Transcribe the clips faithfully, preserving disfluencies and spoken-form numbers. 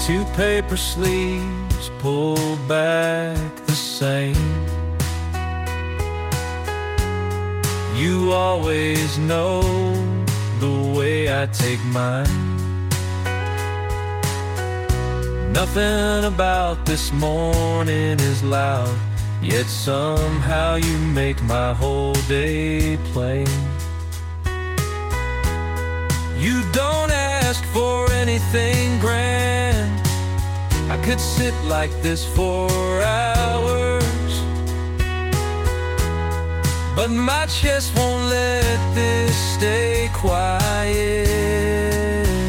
Two paper sleeves pulled back the same. You always know the way I take mine. Nothing about this morning is loud, yet somehow you make my whole day plain. You don't ask for anything grand. I could sit like this for hours, but my chest won't let this stay quiet.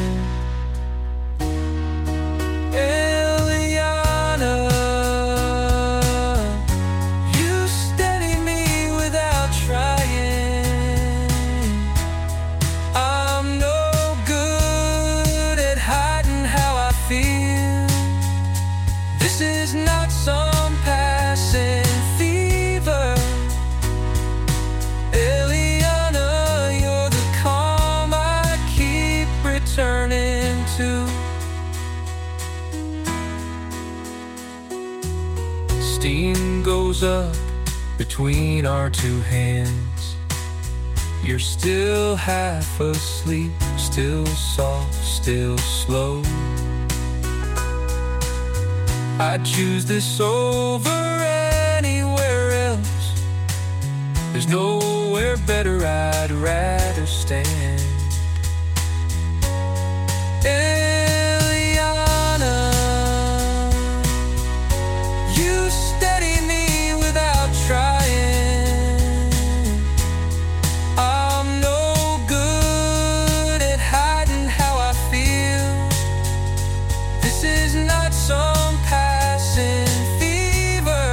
This is not some passing fever. Eliana, you're the calm I keep returning to. Steam goes up between our two hands. You're still half asleep, still soft, still slow. I'd choose this over anywhere else. There's nowhere better I'd rather stand. Eliana, you steady me without trying. I'm no good at hiding how I feel. This is not some fever.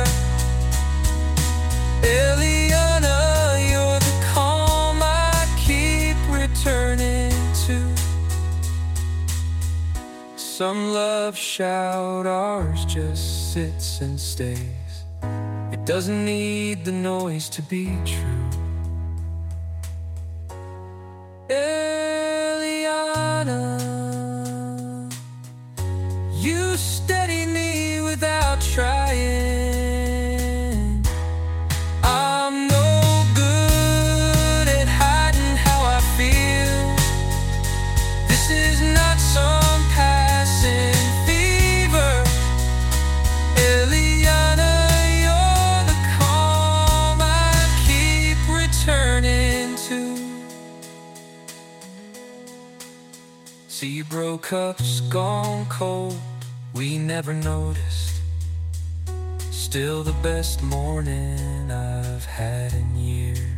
Eliana, you're the calm I keep returning to. Some love shout, ours just sits and stays. It doesn't need the noise to be true. Eliana, you steady me without trying. I'm no good at hiding how I feel. This is not some passing fever. Eliana, you're the calm I keep returning to. Zebra cups gone cold, we never noticed. Still the best morning I've had in years.